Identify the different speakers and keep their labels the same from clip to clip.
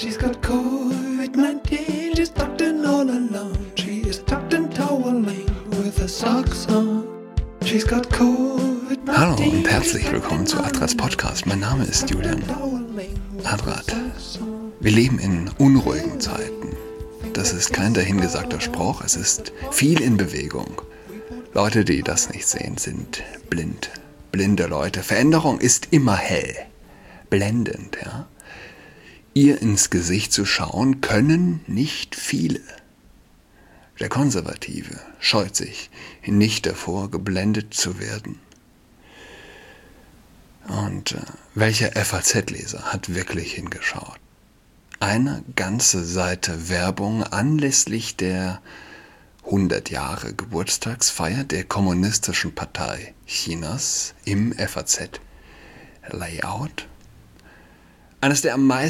Speaker 1: She's got COVID-19, she's tucked in all alone. She is tucked in toweling with her socks on. She's got COVID-19.
Speaker 2: Hallo und herzlich willkommen zu Adrats Podcast. Mein Name ist Julian Adrat. Wir leben in unruhigen Zeiten. Das ist kein dahingesagter Spruch, es ist viel in Bewegung. Leute, die das nicht sehen, sind blind. Blinde Leute. Veränderung ist immer hell. Blendend, ja. Ihr ins Gesicht zu schauen, können nicht viele. Der Konservative scheut sich nicht davor, geblendet zu werden. Und welcher FAZ-Leser hat wirklich hingeschaut? Eine ganze Seite Werbung anlässlich der 100 Jahre Geburtstagsfeier der Kommunistischen Partei Chinas im FAZ-Layout. Eines der am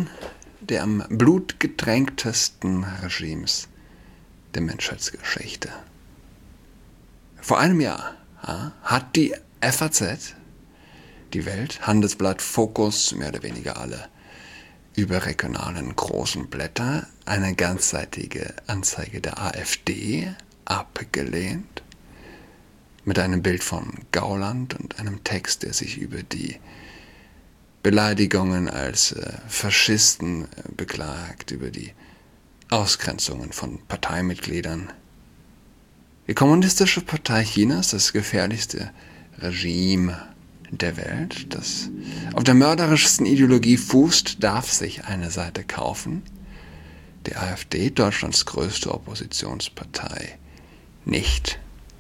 Speaker 2: blutgetränktesten Regimes der Menschheitsgeschichte. Vor einem Jahr hat die FAZ, die Welt, Handelsblatt, Fokus, mehr oder weniger alle überregionalen großen Blätter, eine ganzseitige Anzeige der AfD abgelehnt, mit einem Bild von Gauland und einem Text, der sich über die Beleidigungen als Faschisten beklagt, über die Ausgrenzungen von Parteimitgliedern. Die Kommunistische Partei Chinas, das gefährlichste Regime der Welt, das auf der mörderischsten Ideologie fußt, darf sich eine Seite kaufen. Die AfD, Deutschlands größte Oppositionspartei, nicht.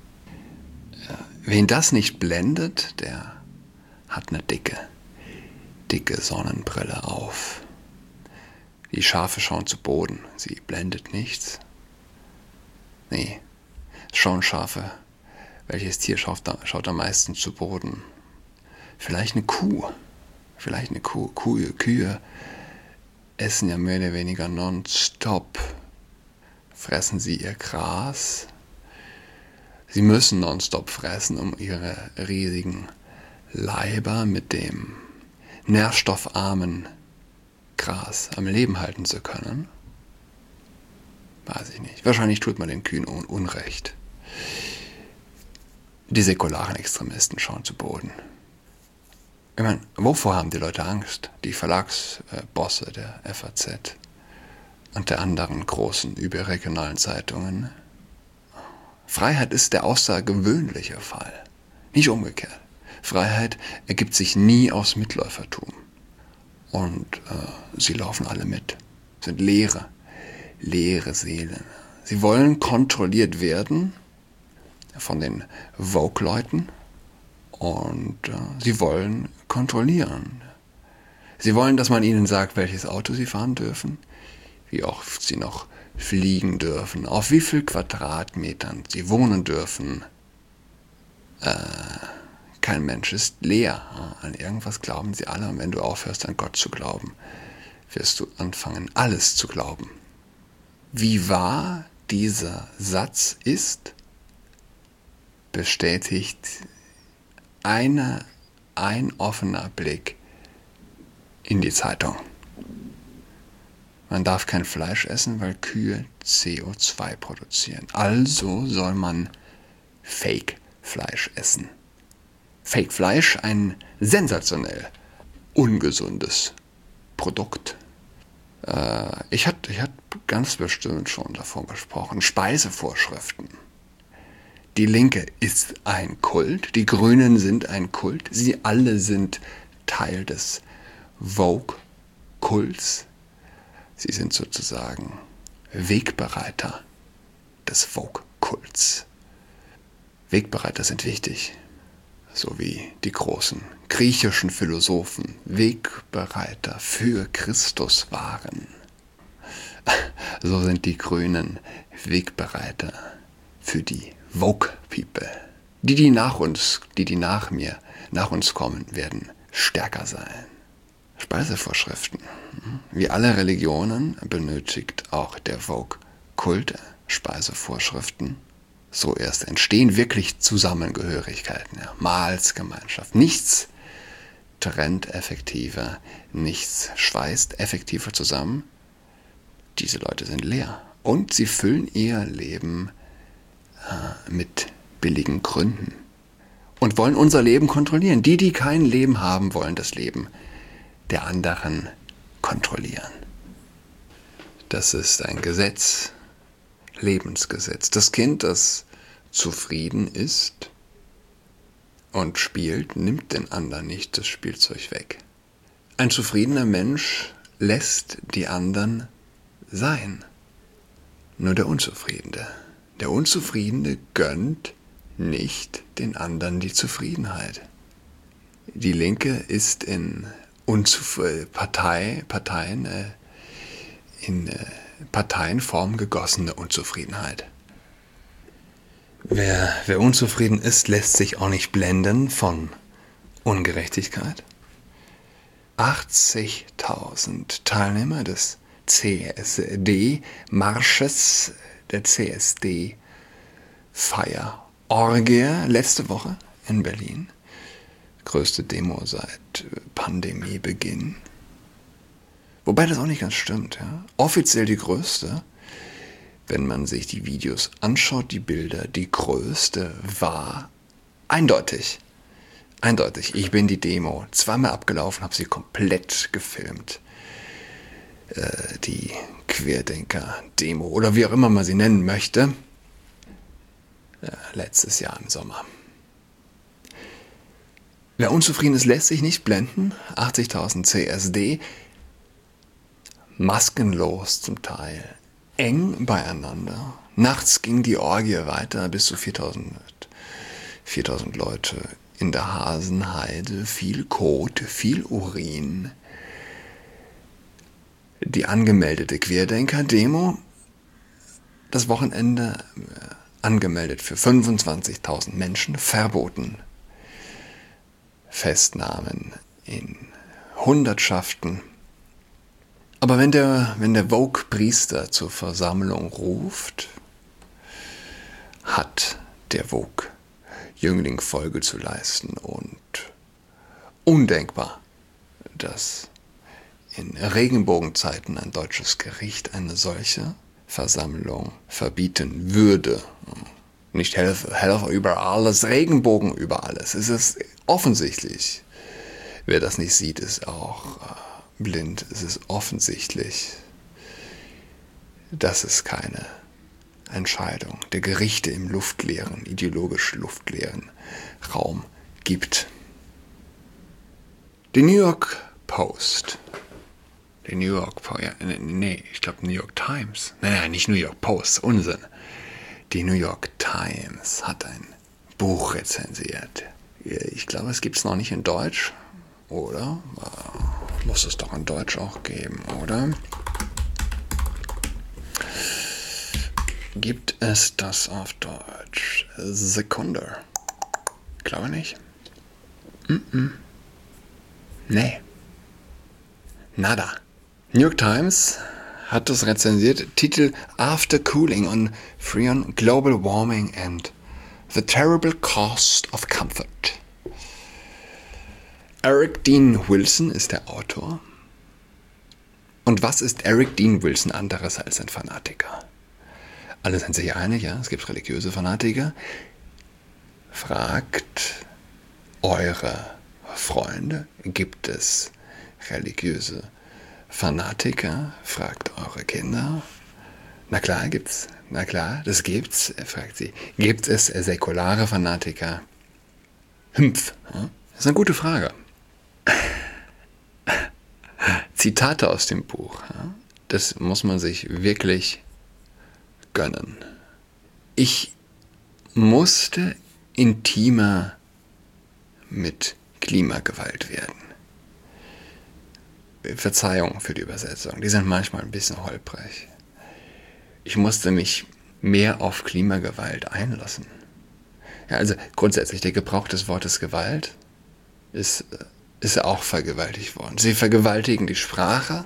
Speaker 2: Wen das nicht blendet, der hat eine dicke Sonnenbrille auf. Die Schafe schauen zu Boden, sie blendet nichts. Nee, schauen Schafe. Welches Tier schaut am meisten zu Boden? Vielleicht eine Kuh. Kühe essen ja mehr oder weniger nonstop. Fressen sie ihr Gras. Sie müssen nonstop fressen, um ihre riesigen Leiber mit dem nährstoffarmen Gras am Leben halten zu können? Weiß ich nicht. Wahrscheinlich tut man den Kühen Unrecht. Die säkularen Extremisten schauen zu Boden. Ich meine, wovor haben die Leute Angst? Die Verlagsbosse der FAZ und der anderen großen überregionalen Zeitungen. Freiheit ist der außergewöhnliche Fall, nicht umgekehrt. Freiheit ergibt sich nie aus Mitläufertum. Und sie laufen alle mit. Sind leere Seelen. Sie wollen kontrolliert werden von den Vogue-Leuten und sie wollen kontrollieren. Sie wollen, dass man ihnen sagt, welches Auto sie fahren dürfen, wie oft sie noch fliegen dürfen, auf wie viel Quadratmetern sie wohnen dürfen. Kein Mensch ist leer. An irgendwas glauben sie alle. Und wenn du aufhörst, an Gott zu glauben, wirst du anfangen, alles zu glauben. Wie wahr dieser Satz ist, bestätigt ein offener Blick in die Zeitung. Man darf kein Fleisch essen, weil Kühe CO2 produzieren. Also soll man Fake-Fleisch essen. Fake-Fleisch, ein sensationell ungesundes Produkt. Ich hatte ganz bestimmt schon davon gesprochen. Speisevorschriften. Die Linke ist ein Kult, die Grünen sind ein Kult. Sie alle sind Teil des Vogue-Kults. Sie sind sozusagen Wegbereiter des Vogue-Kults. Wegbereiter sind wichtig. So wie die großen griechischen Philosophen Wegbereiter für Christus waren. So sind die Grünen Wegbereiter für die Woke People. Die nach uns kommen, werden stärker sein. Speisevorschriften. Wie alle Religionen benötigt auch der Vogue-Kult Speisevorschriften. So erst entstehen wirklich Zusammengehörigkeiten, ja, Mahlsgemeinschaft. Nichts trennt effektiver, nichts schweißt effektiver zusammen. Diese Leute sind leer und sie füllen ihr Leben mit billigen Gründen und wollen unser Leben kontrollieren. Die kein Leben haben, wollen das Leben der anderen kontrollieren. Das ist ein Gesetz, Lebensgesetz. Das Kind, das zufrieden ist und spielt, nimmt den anderen nicht das Spielzeug weg. Ein zufriedener Mensch lässt die anderen sein. Nur der Unzufriedene. Der Unzufriedene gönnt nicht den anderen die Zufriedenheit. Die Linke ist in Parteienform gegossene Unzufriedenheit. Wer unzufrieden ist, lässt sich auch nicht blenden von Ungerechtigkeit. 80.000 Teilnehmer des CSD-Marsches, der CSD-Feierorgie letzte Woche in Berlin. Größte Demo seit Pandemiebeginn. Wobei das auch nicht ganz stimmt. Ja? Offiziell die größte. Wenn man sich die Videos anschaut, die Bilder, die größte war eindeutig. Eindeutig. Ich bin die Demo zweimal abgelaufen, habe sie komplett gefilmt. Die Querdenker-Demo oder wie auch immer man sie nennen möchte. Letztes Jahr im Sommer. Wer unzufrieden ist, lässt sich nicht blenden. 80.000 CSD. Maskenlos zum Teil. Eng beieinander. Nachts ging die Orgie weiter, bis zu 4.000 Leute in der Hasenheide. Viel Kot, viel Urin. Die angemeldete Querdenker-Demo, das Wochenende angemeldet für 25.000 Menschen, verboten. Festnahmen in Hundertschaften. Aber wenn der Vogue-Priester zur Versammlung ruft, hat der Vogue-Jüngling Folge zu leisten und undenkbar, dass in Regenbogenzeiten ein deutsches Gericht eine solche Versammlung verbieten würde. Nicht Helfer über alles, Regenbogen über alles. Es ist offensichtlich. Wer das nicht sieht, ist auch blind. Es ist offensichtlich, dass es keine Entscheidung der Gerichte im luftleeren, ideologisch luftleeren Raum gibt. Die New York Post. Die New York Post, ja, nee, ich glaube New York Times. Nein, nicht New York Post, Unsinn. Die New York Times hat ein Buch rezensiert. Ich glaube, es gibt es noch nicht in Deutsch, oder? Muss es doch in Deutsch auch geben, oder? Gibt es das auf Deutsch? Sekunde. Ich glaube nicht. Nee. Nada. New York Times hat das rezensiert. Titel After Cooling on Freon Global Warming and the Terrible Cost of Comfort. Eric Dean Wilson ist der Autor. Und was ist Eric Dean Wilson anderes als ein Fanatiker? Alle sind sich einig, ja, es gibt religiöse Fanatiker. Fragt eure Freunde, gibt es religiöse Fanatiker? Fragt eure Kinder. Na klar, gibt's. Na klar, das gibt's. Er fragt sie, gibt es säkulare Fanatiker? Das ist eine gute Frage. Zitate aus dem Buch. Das muss man sich wirklich gönnen. Ich musste intimer mit Klimagewalt werden. Verzeihung für die Übersetzung, die sind manchmal ein bisschen holprig. Ich musste mich mehr auf Klimagewalt einlassen. Ja, also grundsätzlich, der Gebrauch des Wortes Gewalt ist auch vergewaltigt worden. Sie vergewaltigen die Sprache,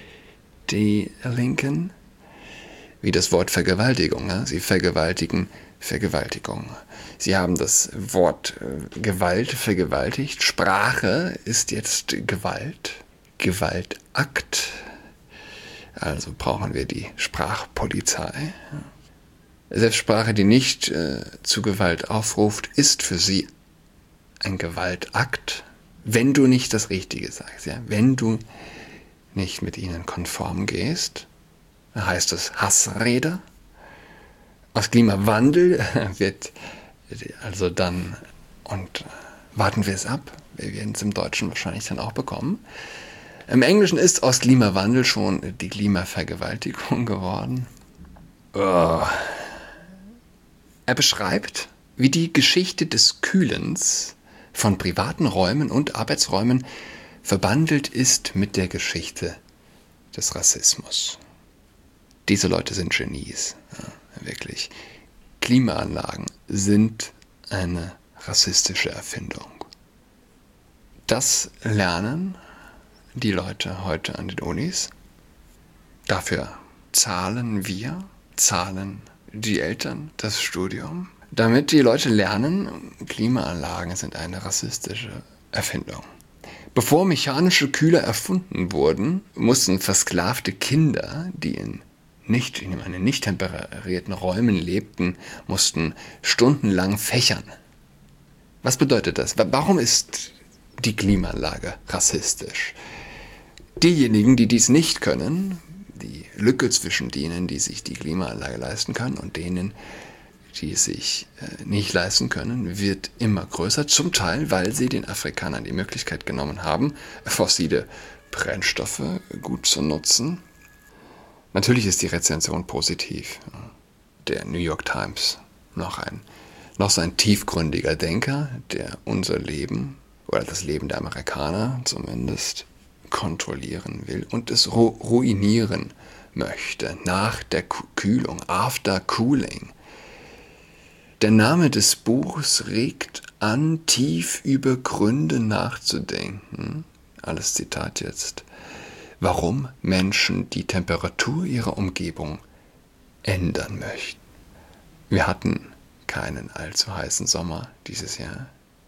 Speaker 2: die Linken, wie das Wort Vergewaltigung. Ja? Sie vergewaltigen Vergewaltigung. Sie haben das Wort Gewalt vergewaltigt. Sprache ist jetzt Gewalt. Gewaltakt. Also brauchen wir die Sprachpolizei. Selbst Sprache, die nicht zu Gewalt aufruft, ist für sie ein Gewaltakt, wenn du nicht das Richtige sagst. Ja? Wenn du nicht mit ihnen konform gehst, dann heißt es Hassrede. Aus Klimawandel wird also dann, und warten wir es ab, wir werden es im Deutschen wahrscheinlich dann auch bekommen. Im Englischen ist aus Klimawandel schon die Klimavergewaltigung geworden. Oh. Er beschreibt, wie die Geschichte des Kühlens von privaten Räumen und Arbeitsräumen verbandelt ist mit der Geschichte des Rassismus. Diese Leute sind Genies, ja, wirklich. Klimaanlagen sind eine rassistische Erfindung. Das lernen die Leute heute an den Unis. Dafür zahlen die Eltern das Studium, damit die Leute lernen, Klimaanlagen sind eine rassistische Erfindung. Bevor mechanische Kühler erfunden wurden, mussten versklavte Kinder, die in nicht temperierten Räumen lebten, mussten stundenlang fächern. Was bedeutet das? Warum ist die Klimaanlage rassistisch? Diejenigen, die dies nicht können, die Lücke zwischen denen, die sich die Klimaanlage leisten können und denen, die es sich nicht leisten können, wird immer größer. Zum Teil, weil sie den Afrikanern die Möglichkeit genommen haben, fossile Brennstoffe gut zu nutzen. Natürlich ist die Rezension positiv. Der New York Times, noch so ein tiefgründiger Denker, der unser Leben oder das Leben der Amerikaner zumindest kontrollieren will und es ruinieren möchte nach der Kühlung, after cooling. Der Name des Buchs regt an, tief über Gründe nachzudenken. Alles Zitat jetzt. Warum Menschen die Temperatur ihrer Umgebung ändern möchten. Wir hatten keinen allzu heißen Sommer dieses Jahr.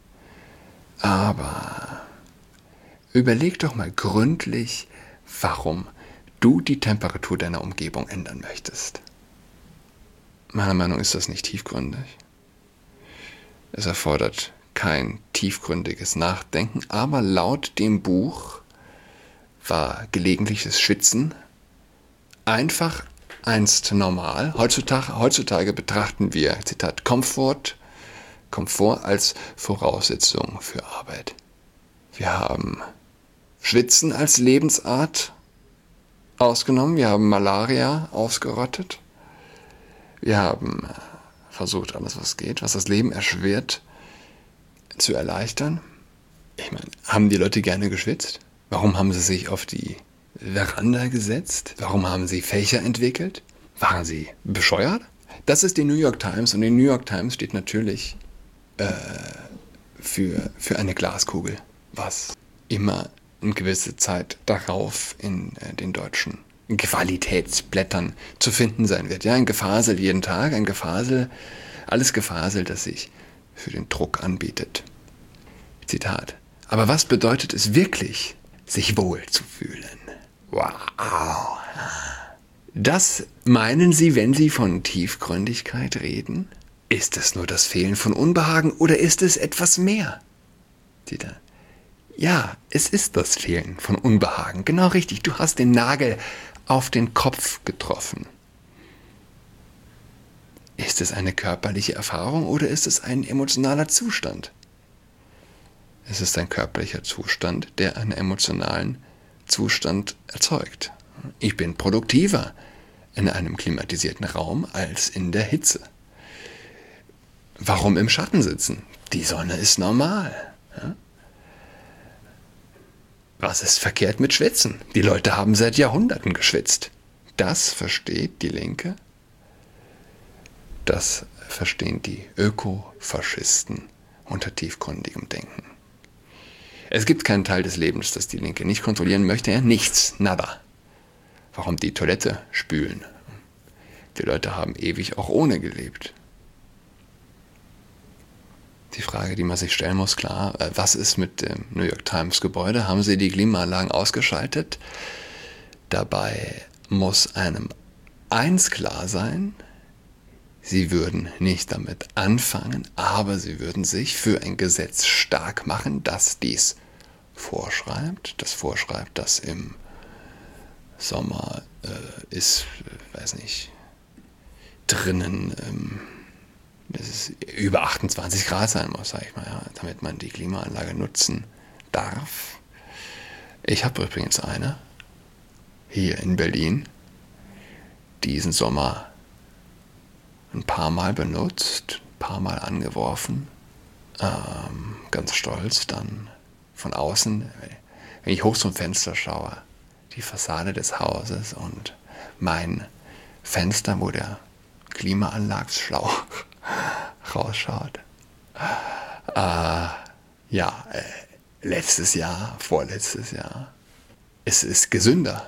Speaker 2: Aber überleg doch mal gründlich, warum du die Temperatur deiner Umgebung ändern möchtest. Meiner Meinung nach ist das nicht tiefgründig. Es erfordert kein tiefgründiges Nachdenken, aber laut dem Buch war gelegentliches Schwitzen einfach einst normal. Heutzutage betrachten wir, Zitat, Komfort als Voraussetzung für Arbeit. Wir haben Schwitzen als Lebensart ausgenommen, wir haben Malaria ausgerottet, wir haben versucht, alles was geht, was das Leben erschwert, zu erleichtern. Ich meine, haben die Leute gerne geschwitzt? Warum haben sie sich auf die Veranda gesetzt? Warum haben sie Fächer entwickelt? Waren sie bescheuert? Das ist die New York Times und die New York Times steht natürlich für eine Glaskugel, was immer eine gewisse Zeit darauf in den deutschen Qualitätsblättern zu finden sein wird. Ja, ein Gefasel jeden Tag, alles Gefasel, das sich für den Druck anbietet. Zitat. Aber was bedeutet es wirklich, sich wohl zu fühlen? Wow. Das meinen Sie, wenn Sie von Tiefgründigkeit reden? Ist es nur das Fehlen von Unbehagen oder ist es etwas mehr? Zitat. Ja, es ist das Fehlen von Unbehagen. Genau richtig, du hast den Nagel auf den Kopf getroffen. Ist es eine körperliche Erfahrung oder ist es ein emotionaler Zustand? Es ist ein körperlicher Zustand, der einen emotionalen Zustand erzeugt. Ich bin produktiver in einem klimatisierten Raum als in der Hitze. Warum im Schatten sitzen? Die Sonne ist normal. Ja? Was ist verkehrt mit Schwitzen? Die Leute haben seit Jahrhunderten geschwitzt. Das versteht die Linke. Das verstehen die Ökofaschisten unter tiefgründigem Denken. Es gibt keinen Teil des Lebens, das die Linke nicht kontrollieren möchte. Ja, nichts, nada. Warum die Toilette spülen? Die Leute haben ewig auch ohne gelebt. Die Frage, die man sich stellen muss, klar, was ist mit dem New York Times Gebäude? Haben sie die Klimaanlagen ausgeschaltet? Dabei muss einem eins klar sein: Sie würden nicht damit anfangen, aber sie würden sich für ein Gesetz stark machen, das dies vorschreibt. Das vorschreibt, dass im Sommer drinnen dass es über 28 Grad sein muss, sag ich mal, ja, damit man die Klimaanlage nutzen darf. Ich habe übrigens eine hier in Berlin diesen Sommer ein paar Mal benutzt, ein paar Mal angeworfen, ganz stolz, dann von außen, wenn ich hoch zum Fenster schaue, die Fassade des Hauses und mein Fenster, wo der Klimaanlagsschlauch rausschaut. Vorletztes Jahr. Es ist gesünder,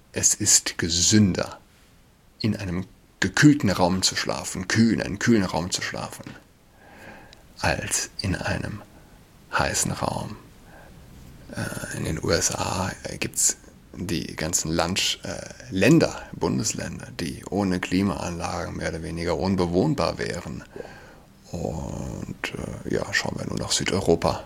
Speaker 2: in einem gekühlten Raum zu schlafen, einen kühlen Raum zu schlafen, als in einem heißen Raum. In den USA gibt es die ganzen Bundesländer, die ohne Klimaanlagen mehr oder weniger unbewohnbar wären. Und schauen wir nur nach Südeuropa.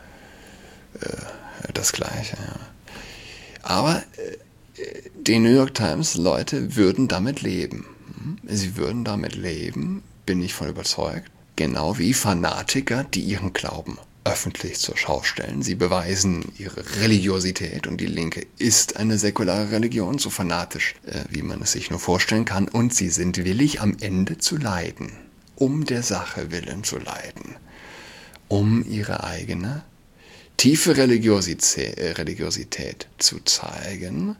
Speaker 2: Das Gleiche. Ja. Aber die New York Times Leute würden damit leben. Sie würden damit leben, bin ich von überzeugt. Genau wie Fanatiker, die ihren Glauben öffentlich zur Schau stellen. Sie beweisen ihre Religiosität und die Linke ist eine säkulare Religion, so fanatisch, wie man es sich nur vorstellen kann. Und sie sind willig, am Ende zu leiden, um der Sache willen zu leiden, um ihre eigene tiefe Religiosität zu zeigen.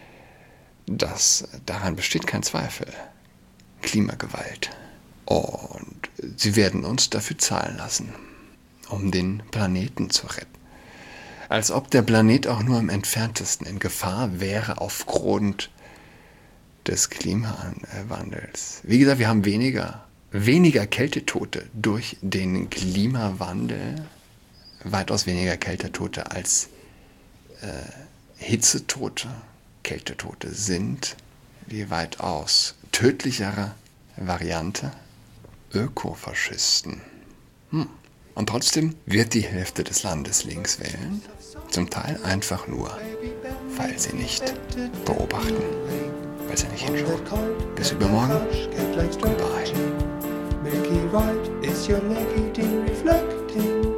Speaker 2: Daran besteht kein Zweifel. Klimagewalt. Und sie werden uns dafür zahlen lassen, um den Planeten zu retten. Als ob der Planet auch nur im entferntesten in Gefahr wäre aufgrund des Klimawandels. Wie gesagt, wir haben weniger Kältetote durch den Klimawandel, weitaus weniger Kältetote als Hitzetote. Kältetote sind die weitaus tödlichere Variante Ökofaschisten. Und trotzdem wird die Hälfte des Landes links wählen, zum Teil einfach nur, weil sie nicht beobachten, weil sie nicht hinschauen. Bis übermorgen. Goodbye.
Speaker 1: Milky White is your leggy reflecting.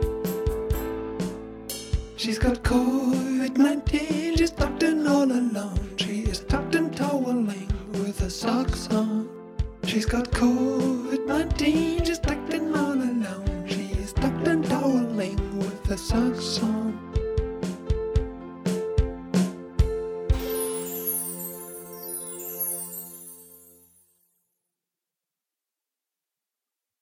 Speaker 1: She's got COVID-19, she's tucked in all alone. She is tucked in toweling with her socks on. She's got COVID-19, she's tucked in all alone. She is tucked in toweling with her socks on.